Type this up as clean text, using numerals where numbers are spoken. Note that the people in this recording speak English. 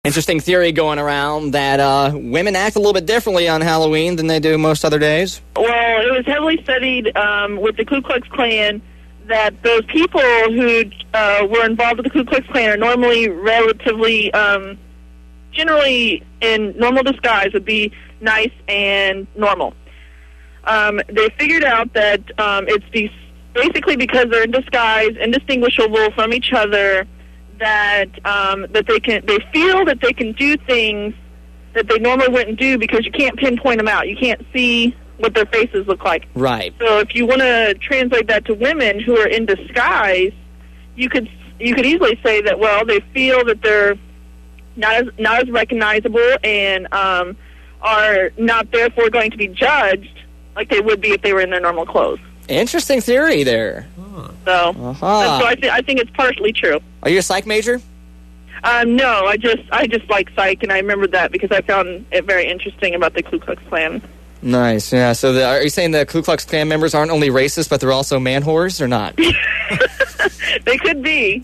Interesting theory going around that women act a little bit differently on Halloween than they do most other days. Well, it was heavily studied with the Ku Klux Klan that those people who were involved with the Ku Klux Klan are normally relatively, generally in normal disguise, would be nice and normal. They figured out that it's basically because they're in disguise, indistinguishable from each other, that they feel that they can do things that they normally wouldn't do because you can't pinpoint them out. You can't see what their faces look like. Right. So if you want to translate that to women who are in disguise, you could easily say that, well, they feel that they're not as recognizable and are not therefore going to be judged like they would be if they were in their normal clothes. Interesting theory there. So I think it's partially true. Are you a psych major? No, I just like psych, and I remembered that because I found it very interesting about the Ku Klux Klan. Nice, yeah. So are you saying the Ku Klux Klan members aren't only racist, but they're also man whores, or not? They could be.